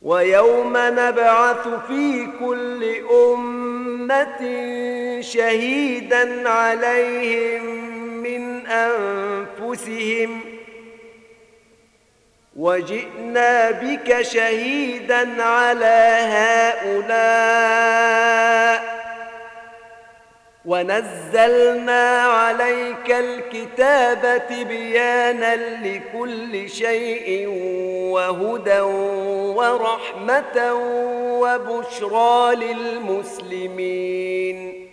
ويوم نبعث في كل أمة شهيدا عليهم من أنفسهم وجئنا بك شهيدا على هؤلاء ونزلنا عليك الكتاب تبيانا لكل شيء وهدى ورحمة وبشرى للمسلمين